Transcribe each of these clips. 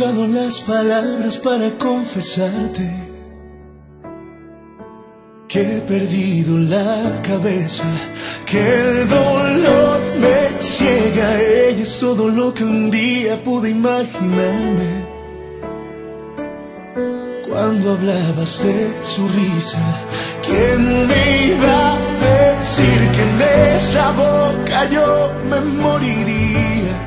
encontrado las palabras para confesarte que he perdido la cabeza, que el dolor me ciega. Ella es todo lo que un día pude imaginarme. Cuando hablabas de su risa, ¿quién me iba a decir que en esa boca yo me moriría?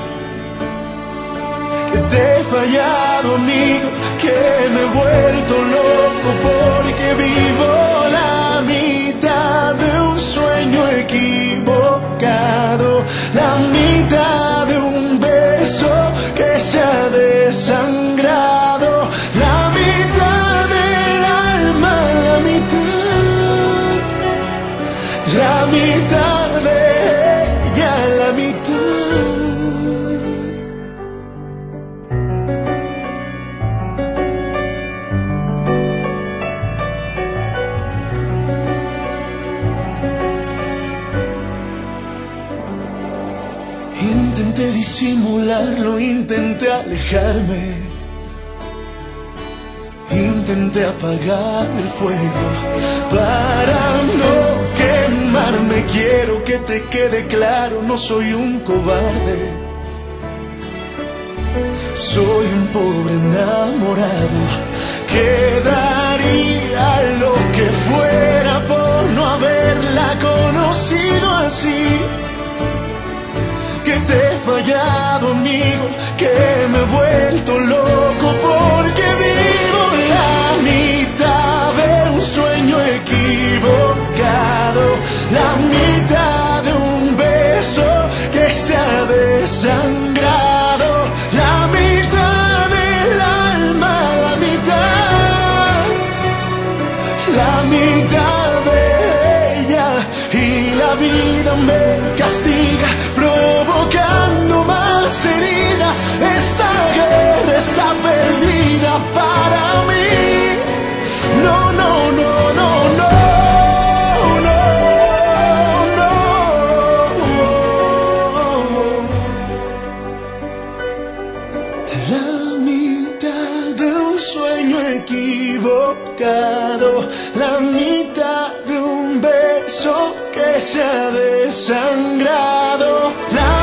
Que te he fallado, amigo, que me he vuelto loco porque vivo la mitad de un sueño equivocado, la mitad de un beso que se ha desangrado, la mitad del alma, la mitad de ella, la mitad. Intenté disimularlo, intenté alejarme, intenté apagar el fuego para no quemarme. Quiero que te quede claro, no soy un cobarde, soy un pobre enamorado que daría lo que fuera por no haberla conocido así. Que te he fallado, amigo, que me he vuelto loco porque vivo la mitad de un sueño equivocado, la mitad de un beso que se ha desangrado, la mitad del alma, la mitad de ella, y la vida me castiga provocando más heridas. Esta guerra está perdida para mí. No, no, no, no, no, no, no. La mitad de un sueño equivocado, la mitad de un beso que se ha desangrado, la